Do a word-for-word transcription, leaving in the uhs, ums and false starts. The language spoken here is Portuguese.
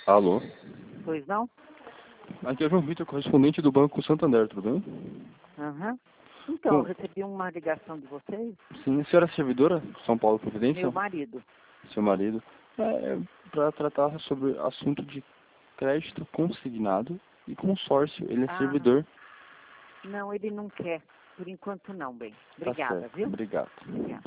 Alô? Pois não? Aqui é João Vitor, correspondente do Banco Santander, tudo bem? Aham. Então, Bom, eu recebi uma ligação de vocês, sim, a senhora é servidora São Paulo Providência? meu marido. Seu marido. É, para tratar sobre assunto de crédito consignado e consórcio. Ele é Ah, servidor. não, ele não quer. Por enquanto não, bem. Tá Obrigada, certo. viu? Obrigado. Obrigada.